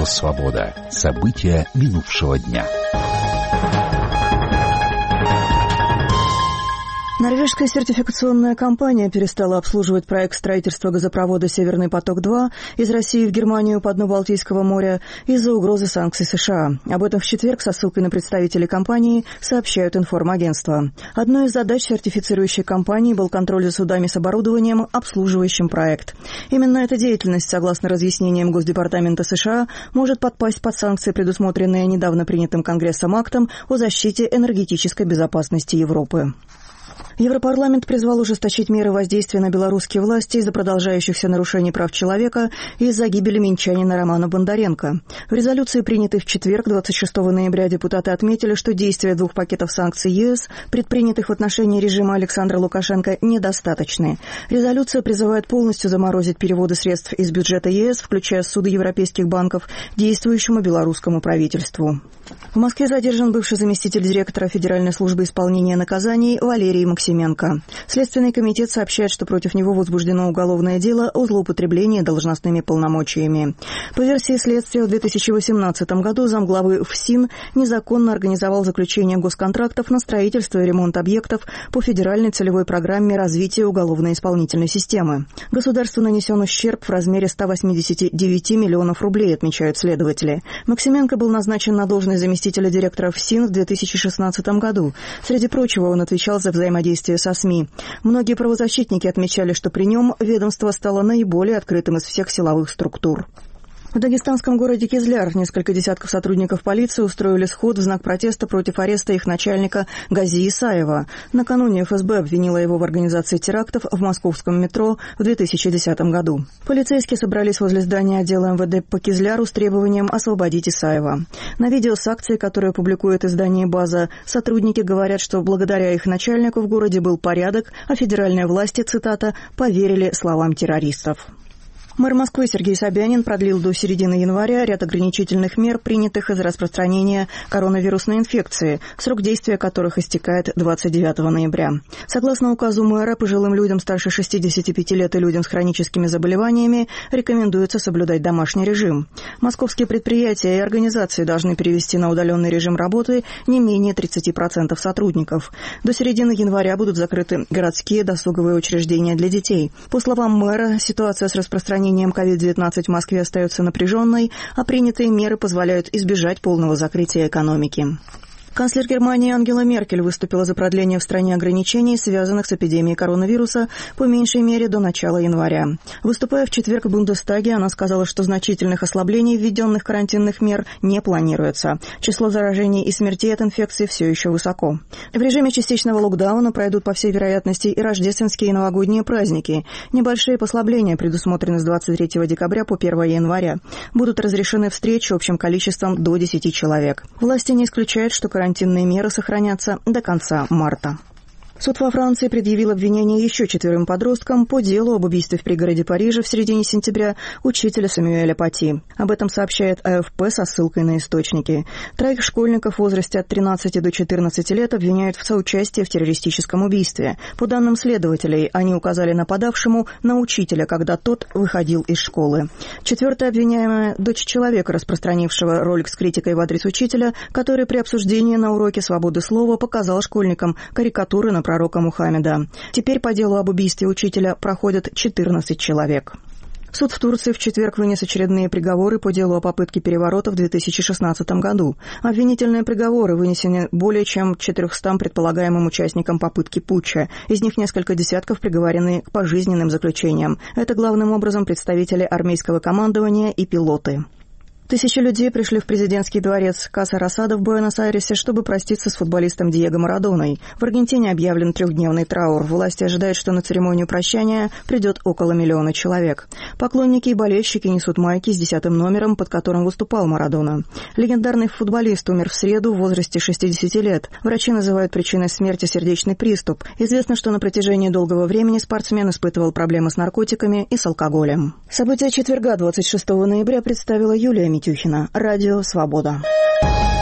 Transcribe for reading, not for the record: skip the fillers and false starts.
Радио «Свобода». События минувшего дня. Норвежская сертификационная компания перестала обслуживать проект строительства газопровода «Северный поток-2» из России в Германию по дну Балтийского моря из-за угрозы санкций США. Об этом в четверг со ссылкой на представителей компании сообщают информагентства. Одной из задач сертифицирующей компании был контроль за судами с оборудованием, обслуживающим проект. Именно эта деятельность, согласно разъяснениям Госдепартамента США, может подпасть под санкции, предусмотренные недавно принятым Конгрессом актом о защите энергетической безопасности Европы. Европарламент призвал ужесточить меры воздействия на белорусские власти из-за продолжающихся нарушений прав человека и из-за гибели минчанина Романа Бондаренко. В резолюции, принятой в четверг, 26 ноября, депутаты отметили, что действия двух пакетов санкций ЕС, предпринятых в отношении режима Александра Лукашенко, недостаточны. Резолюция призывает полностью заморозить переводы средств из бюджета ЕС, включая суды европейских банков, действующему белорусскому правительству. В Москве задержан бывший заместитель директора Федеральной службы исполнения наказаний Валерий Максименко. Следственный комитет сообщает, что против него возбуждено уголовное дело о злоупотреблении должностными полномочиями. По версии следствия, в 2018 году замглавы ФСИН незаконно организовал заключение госконтрактов на строительство и ремонт объектов по федеральной целевой программе развития уголовно-исполнительной системы. Государству нанесен ущерб в размере 189 миллионов рублей, отмечают следователи. Максименко был назначен на должность заместителя директора ФСИН в 2016 году. Среди прочего, он отвечал за взаимодействие со СМИ. Многие правозащитники отмечали, что при нем ведомство стало наиболее открытым из всех силовых структур. В дагестанском городе Кизляр несколько десятков сотрудников полиции устроили сход в знак протеста против ареста их начальника Гази Исаева. Накануне ФСБ обвинила его в организации терактов в московском метро в 2010 году. Полицейские собрались возле здания отдела МВД по Кизляру с требованием освободить Исаева. На видео с акцией, которую публикует издание «База», сотрудники говорят, что благодаря их начальнику в городе был порядок, а федеральные власти, цитата, «поверили словам террористов». Мэр Москвы Сергей Собянин продлил до середины января ряд ограничительных мер, принятых из-за распространения коронавирусной инфекции, срок действия которых истекает 29 ноября. Согласно указу мэра, пожилым людям старше 65 лет и людям с хроническими заболеваниями рекомендуется соблюдать домашний режим. Московские предприятия и организации должны перевести на удаленный режим работы не менее 30% сотрудников. До середины января будут закрыты городские досуговые учреждения для детей. По словам мэра, ситуация с распространением COVID-19 в Москве остается напряженной, а принятые меры позволяют избежать полного закрытия экономики. Канцлер Германии Ангела Меркель выступила за продление в стране ограничений, связанных с эпидемией коронавируса, по меньшей мере до начала января. Выступая в четверг в Бундестаге, она сказала, что значительных ослаблений введенных карантинных мер не планируется. Число заражений и смертей от инфекции все еще высоко. В режиме частичного локдауна пройдут, по всей вероятности, и рождественские и новогодние праздники. Небольшие послабления предусмотрены с 23 декабря по 1 января. Будут разрешены встречи общим количеством до 10 человек. Власти не исключают, что карантинные меры сохранятся до конца марта. Суд во Франции предъявил обвинение еще 4 подросткам по делу об убийстве в пригороде Парижа в середине сентября учителя Самюэля Пати. Об этом сообщает АФП со ссылкой на источники. 3 школьников в возрасте от 13 до 14 лет обвиняют в соучастии в террористическом убийстве. По данным следователей, они указали нападавшему на учителя, когда тот выходил из школы. 4-я обвиняемая – дочь человека, распространившего ролик с критикой в адрес учителя, который при обсуждении на уроке свободы слова показал школьникам карикатуры на пророка Мухаммеда. Теперь по делу об убийстве учителя проходят 14 человек. Суд в Турции в четверг вынес очередные приговоры по делу о попытке переворота в 2016 году. Обвинительные приговоры вынесены более чем 400 предполагаемым участникам попытки путча. Из них несколько десятков приговорены к пожизненным заключениям. Это главным образом представители армейского командования и пилоты. Тысячи людей пришли в президентский дворец Каса Росада в Буэнос-Айресе, чтобы проститься с футболистом Диего Марадоной. В Аргентине объявлен 3-дневный траур. Власти ожидают, что на церемонию прощания придет около 1 миллиона человек. Поклонники и болельщики несут майки с 10-м номером, под которым выступал Марадона. Легендарный футболист умер в среду в возрасте 60 лет. Врачи называют причиной смерти сердечный приступ. Известно, что на протяжении долгого времени спортсмен испытывал проблемы с наркотиками и с алкоголем. События четверга, 26 ноября, представила Юлия Митюхина. Радио «Свобода».